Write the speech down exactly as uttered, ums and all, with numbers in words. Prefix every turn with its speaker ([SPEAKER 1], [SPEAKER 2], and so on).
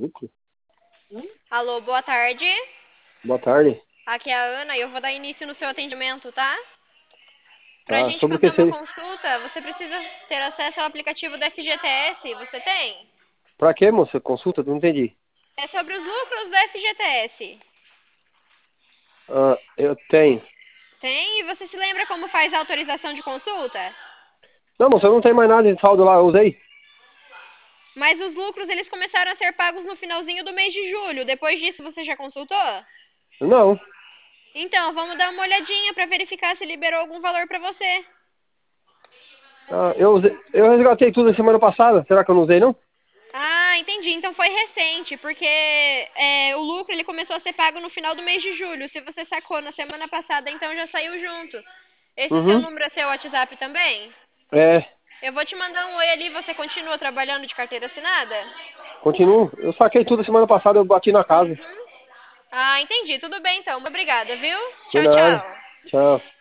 [SPEAKER 1] lucro.
[SPEAKER 2] Alô, boa tarde.
[SPEAKER 1] Boa tarde.
[SPEAKER 2] Aqui é a Ana e eu vou dar início no seu atendimento, tá? Pra
[SPEAKER 1] Tá,
[SPEAKER 2] gente
[SPEAKER 1] sobre o que
[SPEAKER 2] fazer uma
[SPEAKER 1] seria?
[SPEAKER 2] consulta, você precisa ter acesso ao aplicativo do F G T S. Você tem?
[SPEAKER 1] Pra quê, moça? Consulta? Não entendi.
[SPEAKER 2] É sobre os lucros do F G T S.
[SPEAKER 1] Ah, eu tenho.
[SPEAKER 2] Tem? E você se lembra como faz a autorização de consulta?
[SPEAKER 1] Não, moça, eu não tenho mais nada de saldo lá, eu usei.
[SPEAKER 2] Mas os lucros, eles começaram a ser pagos no finalzinho do mês de julho. Depois disso, você já consultou?
[SPEAKER 1] Não.
[SPEAKER 2] Então, vamos dar uma olhadinha pra verificar se liberou algum valor pra você.
[SPEAKER 1] Ah, eu usei, eu resgatei tudo na semana passada. Será que eu não usei, não?
[SPEAKER 2] Ah, entendi. Então foi recente, porque é, o lucro ele começou a ser pago no final do mês de julho. Se você sacou na semana passada, então já saiu junto. Esse seu
[SPEAKER 1] Uhum.
[SPEAKER 2] número é seu WhatsApp também?
[SPEAKER 1] É,
[SPEAKER 2] Eu vou te mandar um oi ali. Você continua trabalhando de carteira assinada?
[SPEAKER 1] continuo. Eu saquei tudo semana passada, eu bati na casa.
[SPEAKER 2] Uhum. Ah, entendi. Tudo bem então. Muito obrigada, viu?
[SPEAKER 1] Por
[SPEAKER 2] Tchau,
[SPEAKER 1] nada.
[SPEAKER 2] tchau.
[SPEAKER 1] Tchau.